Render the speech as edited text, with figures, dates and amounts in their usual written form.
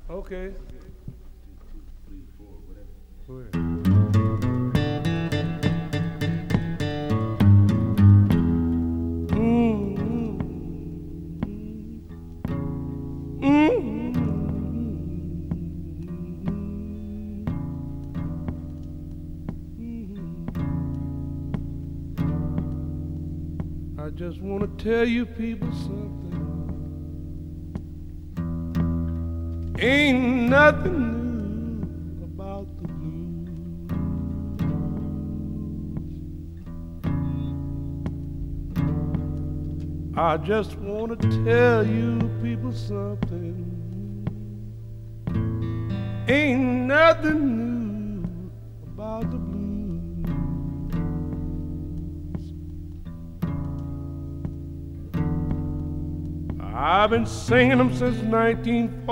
Okay. Go ahead. I just want to tell you people something. Ain't nothing new about the blues. I just want to tell you people something. Ain't nothing new about the blues. I've been singing them since 1940.